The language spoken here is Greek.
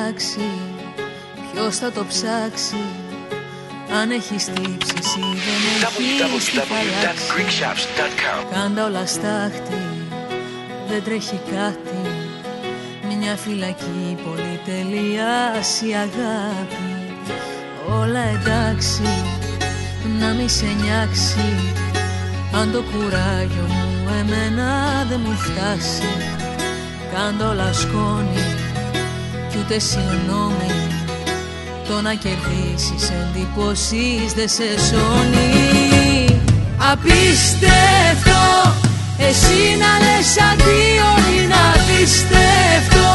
εντάξει, ποιος θα το ψάξει? Αν έχεις τύψει εσύ δεν έχεις τι αλλάξει. Κάντα όλα στάχτη, δεν τρέχει κάτι. Μια φυλακή πολυτελείας η αγάπη. Όλα εντάξει, να μη σε νιάξει. Αν το κουράγιο μου εμένα δεν μου φτάσει. Κάντα όλα σκόνη κι ούτε συγγνώμη. Το να κερδίσεις εντυπώσεις δεν σε σώνει. Απίστευτο, εσύ να λες αντίο είναι απίστευτο.